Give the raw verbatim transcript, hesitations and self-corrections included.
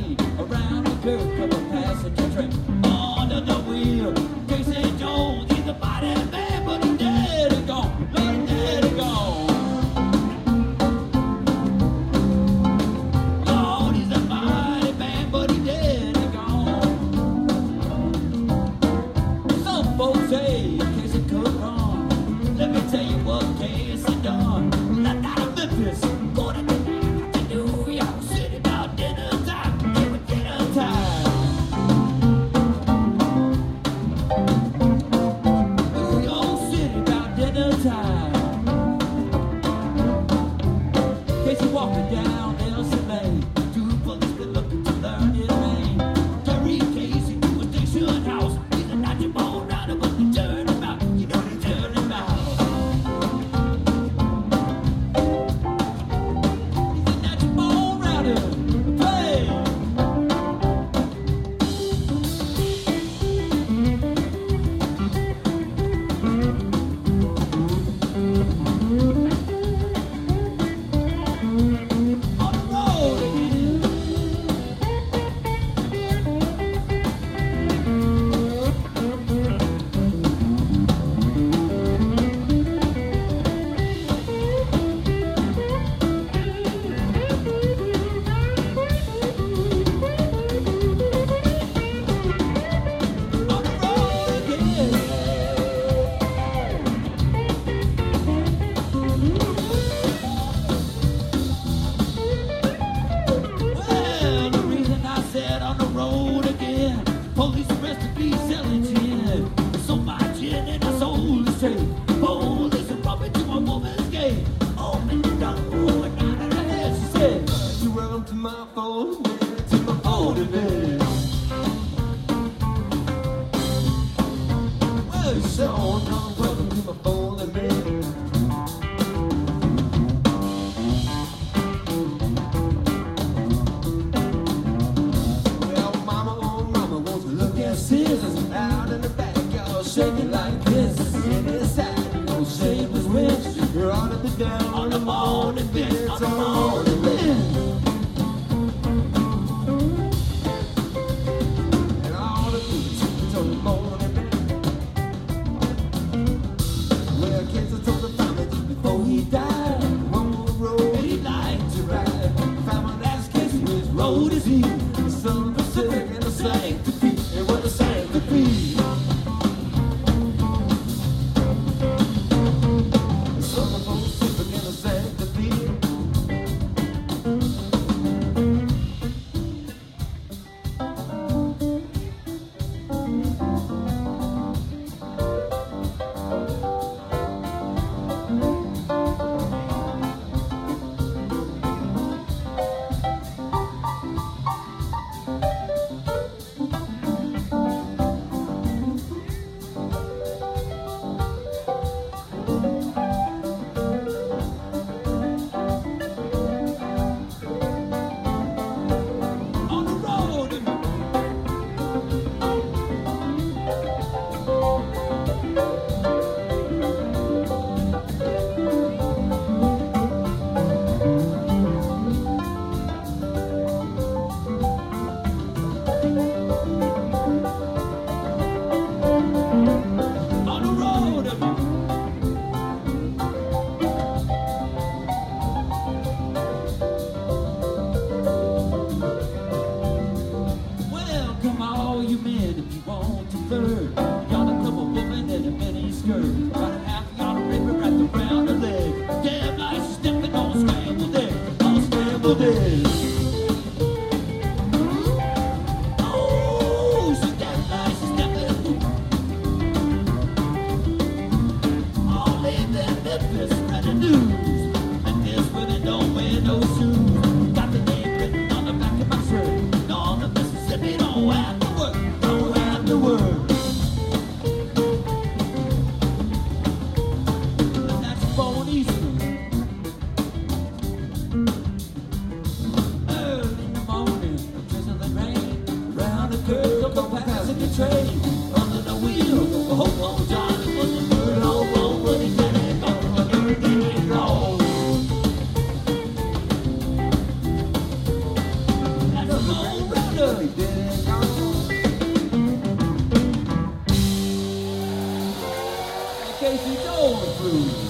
train around the curve, couple passenger train under the wheel. Casey Jones, he's a mighty man, but he's dead and gone. Lord, he's dead and gone. Lord, he's a mighty man, but he's dead and gone. Some folks say Casey could run. Let me tell you what Casey done. Not out of Memphis, going to New York City about dinner time. Give it dinner time. New York City about dinner time. Casey walking down Nelson Lane. Two policemen looking to learn his name. Terry Casey to a station house. He's a naughty bone rider, but they turn him out. You know they turn him out. He's a naughty bone rider. Play. On the road again. On the road again. Well, the reason I said on the road again, police arrested me selling gin. I sold my gin and I sold the straight. Police brought me to a woman's gate. Open the door and out of her head she said, "You welcome to my phone, to my phone bed." Well, you said, "Oh, no, welcome to my phone bed." Well, mama, oh, mama, won't you look at scissors out in the backyard, shaking like this. And inside, you know, shape was rich. You're on the down on the morning bed, on the morning bed. And all the boots on the morning bed. Well, kids are told the family just before he died. On the road, and he liked to ride. Family asked Casey which road is he? The Southern Pacific and the Sanctity. And what the Sanctity? The Southern Pacific and the Sanctity. On the road. On the road. Well, come all you men if you want to flirt. Got a couple women in a mini skirt. Got a half yard of ribbon wrapped around her leg. Damn nice stepping on scrambled eggs. On scrambled eggs. Oh, she's damn nice stepping. All in them Memphis spreading news. Memphis women don't wear no shoes. Got the name written on the back of my shirt. On the Mississippi, don't have to work. Don't have to work. That's born Easter. Early in the morning, drizzling rain. Round the curve, go passing the train. Under the wheel, the whole old Johnny was a good old road, but he said it gone, but everything ain't wrong. That's a long ride. Casey Jones Crew.